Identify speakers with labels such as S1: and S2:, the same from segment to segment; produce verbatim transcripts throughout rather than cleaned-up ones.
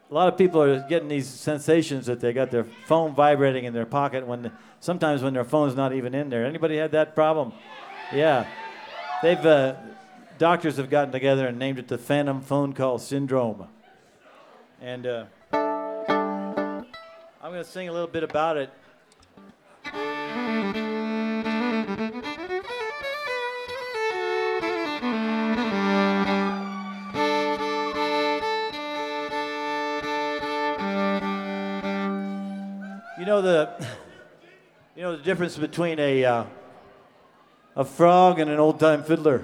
S1: a lot of people are getting these sensations that they got their phone vibrating in their pocket when sometimes when their phone's not even in there. Anybody had that problem? Yeah. They've uh, doctors have gotten together and named it the phantom phone call syndrome. And uh, I'm going to sing a little bit about it. You know the, you know the difference between a uh, a frog and an old-time fiddler.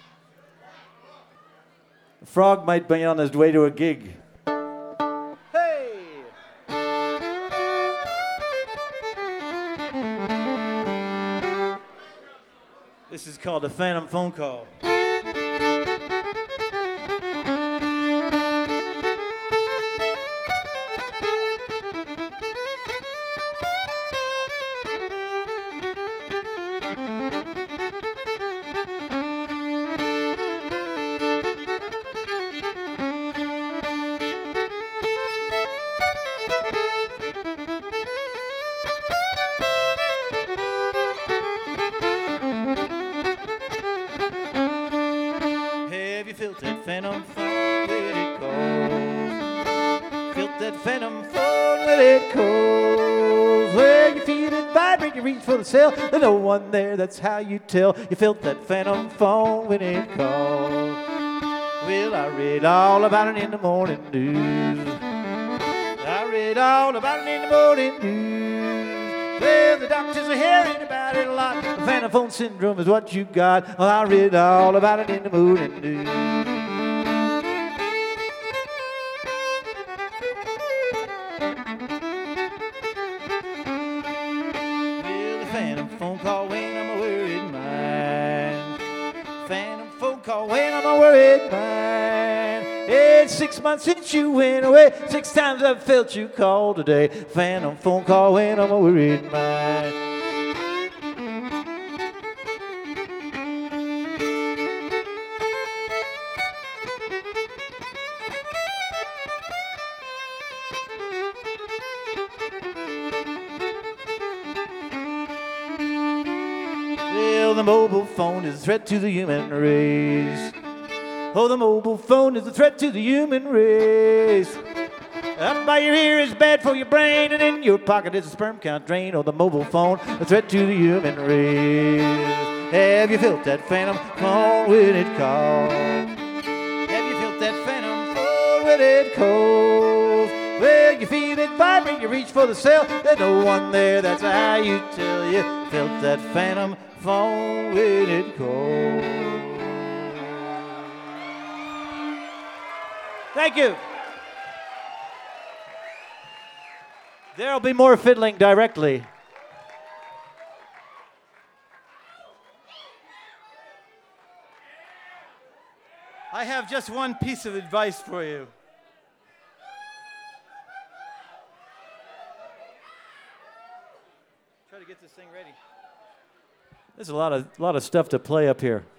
S1: A frog might be on his way to a gig. Hey! This is called a phantom phone call. There's no one there, that's how you tell you felt that phantom phone when it called. Well, I read all about it in the morning news. I read all about it in the morning news. Well, the doctors are hearing about it a lot. The phantom phone syndrome is what you got. Well, I read all about it in the morning news. Six months since you went away. Six times I've felt you call today. Phantom phone call when I'm a worried mind. Well, the mobile phone is a threat to the human race. Oh, the mobile phone is a threat to the human race. Up by your ear is bad for your brain, and in your pocket is a sperm count drain. Oh, the mobile phone, a threat to the human race. Have you felt that phantom phone when it calls? Have you felt that phantom phone when it calls? Well, you feel it vibrate, you reach for the cell. There's no one there, that's how you tell you felt that phantom phone when it calls. Thank you. There'll be more fiddling directly. I have just one piece of advice for you. Try to get this thing ready. There's a lot of lot of stuff to play up here.